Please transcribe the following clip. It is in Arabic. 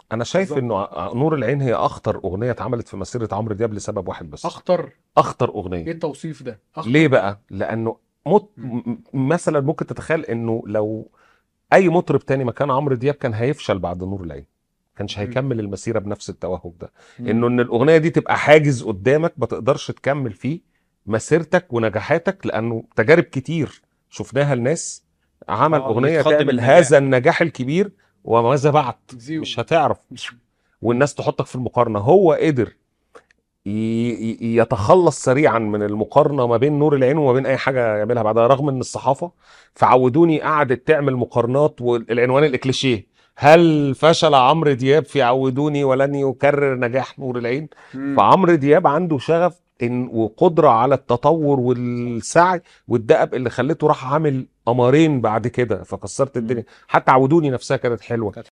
انا شايف بالظبط. انه نور العين هي اخطر اغنيه اتعملت في مسيره عمرو دياب لسبب واحد بس. اخطر؟ اخطر ايه اغنيه. التوصيف ده ليه اخطر؟ بقى؟ لانه مم. مثلا ممكن تتخيل انه لو اي مطرب تاني مكان عمرو دياب كان هيفشل بعد نور العين، كانش مم. هيكمل المسيره بنفس التوهج ده. انه مم. ان الاغنيه دي تبقى حاجز قدامك ما تقدرش تكمل فيه مسيرتك ونجاحاتك، لانه تجارب كتير شفناها لناس عمل اه، اغنيه يتخض من تعمل النجاح. هذا النجاح الكبير وماذا بعد؟ زيرو. مش هتعرف. مم. والناس تحطك في المقارنه. هو قدر يتخلص سريعا من المقارنه ما بين نور العين وما بين اي حاجه يعملها بعدها، رغم ان الصحافه فعودوني قعدت تعمل مقارنات والعنوان الاكليشيه: هل فشل عمرو دياب في عودوني ولن يكرر نجاح نور العين؟ مم. فعمرو دياب عنده شغف وقدره على التطور والسعي والدأب اللي خلته راح عامل قمرين بعد كده فكسرت الدنيا. مم. حتى عودوني نفسها كانت حلوه. كانت